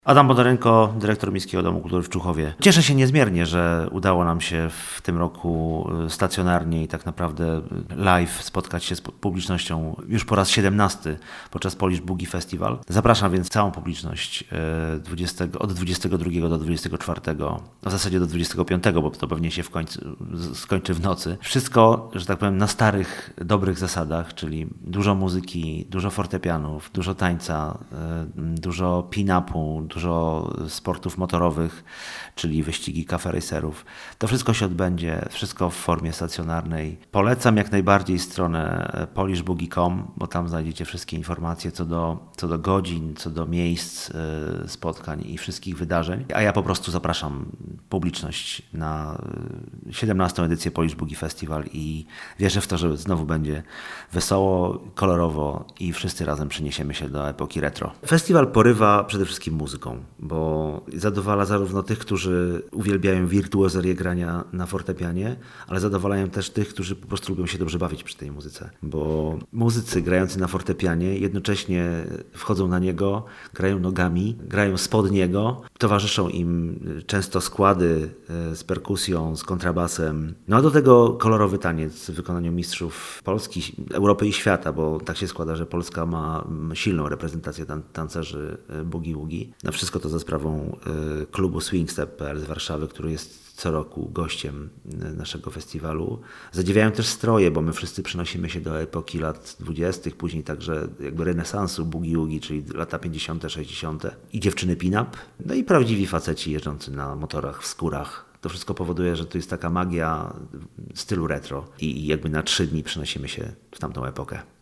Adam Bodarenko, dyrektor Miejskiego Domu Kultury w Człuchowie. Cieszę się niezmiernie, że udało nam się w tym roku stacjonarnie i tak naprawdę live spotkać się z publicznością już po raz 17 podczas Polish Boogie Festival. Zapraszam więc całą publiczność od 22 do 24, w zasadzie do 25, bo to pewnie się skończy w nocy. Wszystko, że tak powiem, na starych, dobrych zasadach, czyli dużo muzyki, dużo fortepianów, dużo tańca, dużo pin-upu, dużo sportów motorowych, czyli wyścigi cafe racerów. To wszystko się odbędzie, wszystko w formie stacjonarnej. Polecam jak najbardziej stronę polishboogie.com, bo tam znajdziecie wszystkie informacje co do godzin, co do miejsc spotkań i wszystkich wydarzeń. A ja po prostu zapraszam publiczność na 17. edycję Polish Boogie Festival i wierzę w to, że znowu będzie wesoło, kolorowo i wszyscy razem przeniesiemy się do epoki retro. Festiwal porywa przede wszystkim muzyką, bo zadowala zarówno tych, którzy uwielbiają wirtuozerię grania na fortepianie, ale zadowalają też tych, którzy po prostu lubią się dobrze bawić przy tej muzyce, bo muzycy grający na fortepianie jednocześnie wchodzą na niego, grają nogami, grają spod niego, towarzyszą im często składy z perkusją, z kontrabasem, no a do tego kolorowy taniec w wykonaniu mistrzów Polski, Europy i świata, bo tak się składa, że Polska ma silną reprezentację tancerzy boogie-woogie. No wszystko to za sprawą klubu swingstep.pl z Warszawy, który jest co roku gościem naszego festiwalu. Zadziwiają też stroje, bo my wszyscy przenosimy się do epoki lat 20., później także jakby renesansu boogie-woogie, czyli lata 50., 60. I dziewczyny pin-up, no i prawdziwi faceci jeżdżący na motorach w skórach. To wszystko powoduje, że to jest taka magia stylu retro i jakby na 3 dni przenosimy się w tamtą epokę.